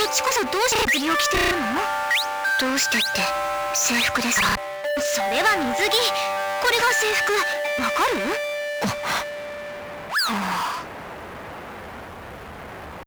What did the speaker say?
ちこそどうして水着を着てるの？どうしてって制服ですか？それは水着。これが制服。わかる？